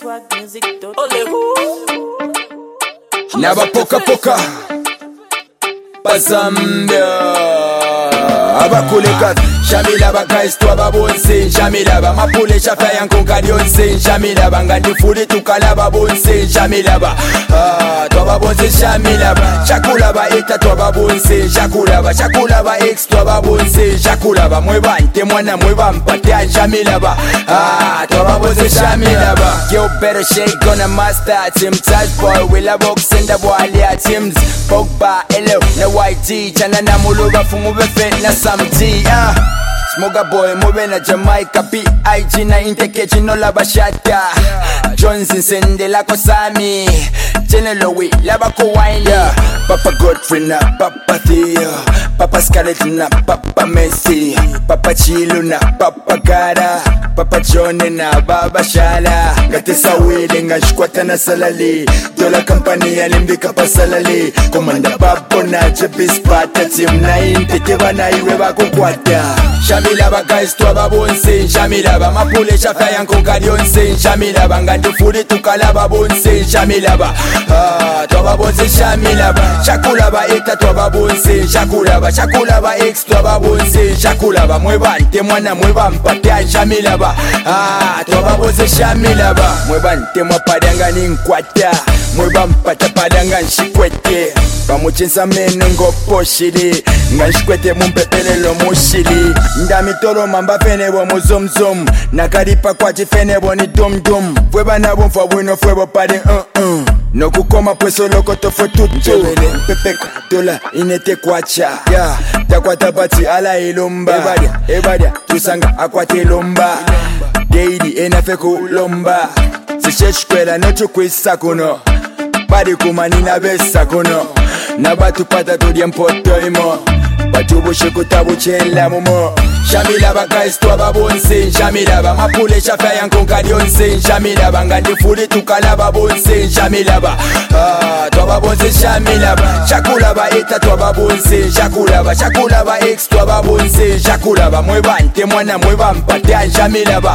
Never poka poka Bazambia Abakuleka Shamila guys to ababonse Shamila ba mapule shafa yankonka dionse Shamila ba ngandi fuli tukala babonse Shamila ba to ababonse Shamila ba Shakula ba eta to ababonse Shakula ba ex to ababonse Shakula ba mweba nte mwana mweba mpate Shamila ba to ababonse Shamila ba Yo better shake gonna master Team touch boy willa box senda boy alia teams Pogba hello na YT chana na muluba fumu befe na samti Smoga boy mube na Jamaica B.I.G na intekechi no la bashata Johnson sende la kosami Jenelo la bako wine Papa Godfrey na Papa Theo Papa Scarlett na Papa Messi Papa Chilo na Papa Gara Papa John na Baba Shala Ngate sawili nga shkwata na salali Dola kampani ya limbika pa salali Komanda babo na jebispata Team 9 teteva na iwe bako kwata Shamila ba guys to ababonse Shamila ba mapule shafa yankonka dionse Shamila ba ngandi fuli tukala babonse Shamila ba to ababonse Shamila ba Shakula ba eta to ababonse Shakula ba ex to ababonse Shakula ba mweba nte mwana mweba mpate Shamila ba to ababonse Shamila ba mweba nte mwapadanga ni nkwata mweba mpata padanga nshikwete Pamuchinsa mene ngoposhiri Nganshkwete mumpepelelo mushiri Ndamitoro mamba fenebo muzumzum Nakaripa kwa chifenebo ni dum Fweba nabo mfwa wino fwebo pade No kukoma pweso loko tofo tutu Njebele pepe dola inete kwacha Takwata bati ala ilumba Ebadia tusanga akwate ilumba Deidi enafeku lomba Sisheshkwela nochu kwisa kuno Badi kumanina besa kuno Nabatu pata tudie mpoto imo Batubushe kutabuchela mumo Shamila ba guys to ababonse Shamila ba mapule shafa yankonka dionse Shamila ba ngandi fuli tukala babonse Shamila ba to ababonse Shamila ba Shakula ba eta to ababonse Shakula ba ex to ababonse Shakula ba mweba nte mwana mweba mpate Shamila ba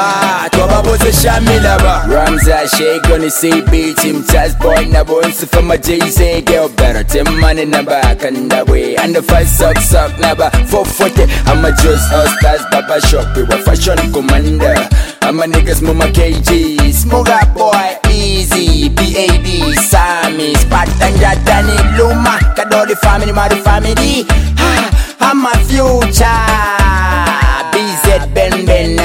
to ababonse Shamila ba Ramza shake on the CB Team Taz boy na bonse for my Jay-Z Girl better Tim money na back and the way And the fight suck na ba 440 I'm a just stars baba shop we were fashion commander I'm a niggas mama KG Smoga boy easy B.A.D. Sammy Spartan Danny Luma Kadori family mother family I'm a future BZ Ben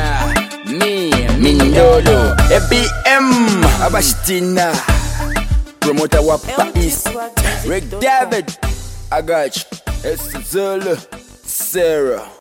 Mindolo FBM Abashtina Promoter Wapa East Rick David I got you It's Zulu Sarah